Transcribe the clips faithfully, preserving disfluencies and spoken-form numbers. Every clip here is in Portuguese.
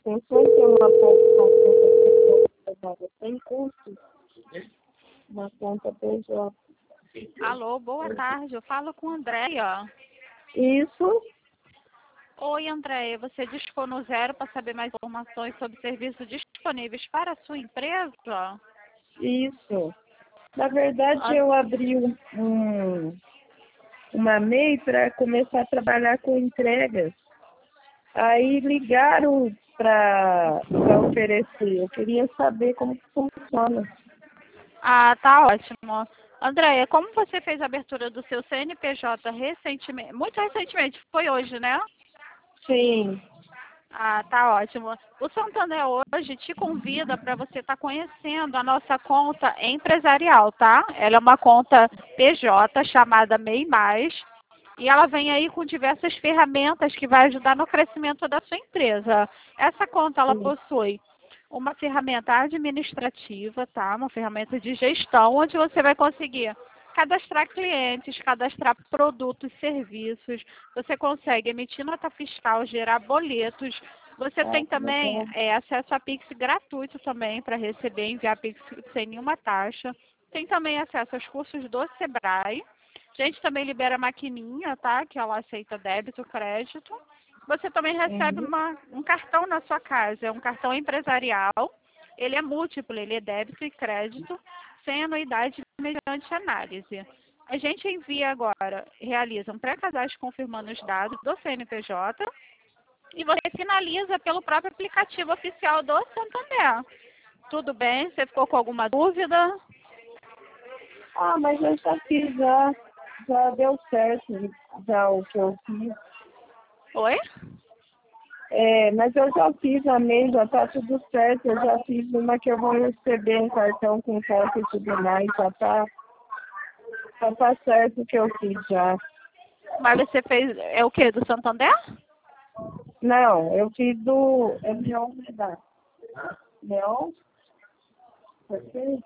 pensou em ter uma conta sem custo na conta P J. Alô, boa tarde. Eu falo com a Andréia. Isso, Oi, Andréia. Você discou no zero para saber mais informações sobre serviços disponíveis para a sua empresa? isso. Na verdade, Ah, eu abri um, um- uma M E I para começar a trabalhar com entregas. Aí ligaram para oferecer. Eu queria saber como que funciona. ah, tá ótimo. Andréia, como você fez a abertura do seu C N P J recentemente? Muito recentemente, foi hoje, né? Sim, Ah, tá ótimo. O Santander hoje te convida para você estar conhecendo a nossa conta empresarial, tá? Ela é uma conta P J chamada M E I Mais, e ela vem aí com diversas ferramentas que vai ajudar no crescimento da sua empresa. Essa conta ela sim. possui uma ferramenta administrativa, tá? Uma ferramenta de gestão onde você vai conseguir cadastrar clientes, cadastrar produtos, serviços. Você consegue emitir nota fiscal, gerar boletos. Você Ah, tem que também legal. é, acesso a Pix gratuito também para receber e enviar Pix sem nenhuma taxa. Tem também acesso aos cursos do Sebrae. A gente também libera maquininha, tá? Que ela aceita débito, crédito. Você também recebe Uhum. uma, um cartão na sua casa, é um cartão empresarial. Ele é múltiplo, ele é débito e crédito, sem anuidade mediante análise. A gente envia agora, realiza um pré-cadastro confirmando os dados do C N P J e você finaliza pelo próprio aplicativo oficial do Santander. Tudo bem? Você ficou com alguma dúvida? Ah, mas eu já fiz, já, já deu certo, já o que eu fiz. Oi? É, mas eu já fiz a M E I, já tá tudo certo. Eu já fiz uma que eu vou receber um cartão com conta e tudo mais. Já tá, já tá certo o que eu fiz já. Mas você fez, é o quê? Do Santander? Não, eu fiz do. É Leão Medar. Leão? Você?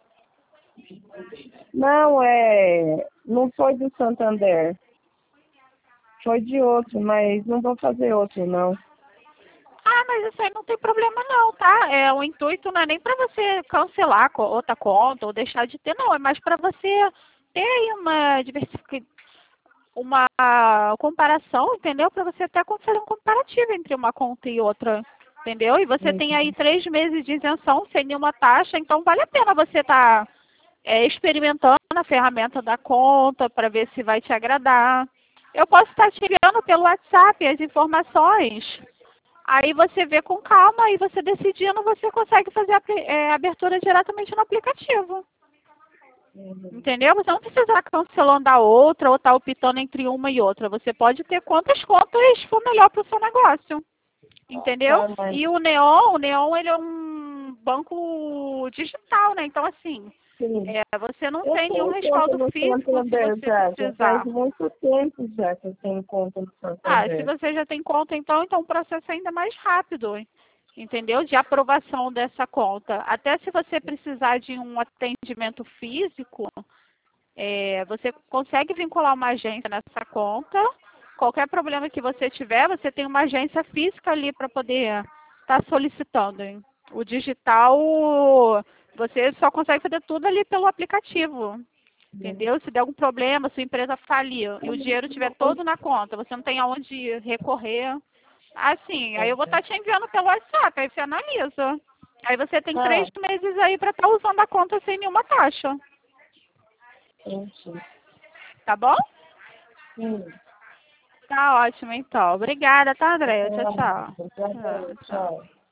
Não, é. Não foi do Santander. Foi de outro, mas não vou fazer outro, não. Ah, mas isso aí não tem problema não, tá? É, o intuito não é nem para você cancelar co- outra conta ou deixar de ter, não. É mais para você ter aí uma diversificação, uma comparação, entendeu? Para você até fazer um comparativo entre uma conta e outra, entendeu? E você tem aí Uhum. três meses de isenção sem nenhuma taxa, então vale a pena você estar experimentando a ferramenta da conta para ver se vai te agradar. Eu posso estar te enviando pelo WhatsApp as informações. Aí você vê com calma e você decidindo, você consegue fazer a apli- é, abertura diretamente no aplicativo. Uhum. Entendeu? Você não precisa estar cancelando a outra ou estar optando entre uma e outra. Você pode ter quantas contas for melhor para o seu negócio. Entendeu? Tá, mas. E o Neon, o Neon ele é um banco digital, né? Então, assim, Sim. é, você não Eu tem nenhum tenho conta respaldo no físico se Santander você já, já faz precisar. muito tempo já que eu tenho conta no Ah, se Santander. você já tem conta, então, então o processo é ainda mais rápido, entendeu? De aprovação dessa conta. Até se você precisar de um atendimento físico, é, você consegue vincular uma agência nessa conta. Qualquer problema que você tiver, você tem uma agência física ali para poder estar solicitando. Hein? O digital, você só consegue fazer tudo ali pelo aplicativo. Entendeu? Se der algum problema, sua empresa falir e o dinheiro estiver todo na conta, você não tem aonde recorrer. Assim, aí eu vou estar te enviando pelo WhatsApp, aí você analisa. Aí você tem Ah, três meses aí para estar usando a conta sem nenhuma taxa. entendi. Tá bom? Sim. Tá ótimo, então. Obrigada, tá, Andréia? Tchau, Então, tchau. obrigada, Tchau, tchau. tchau.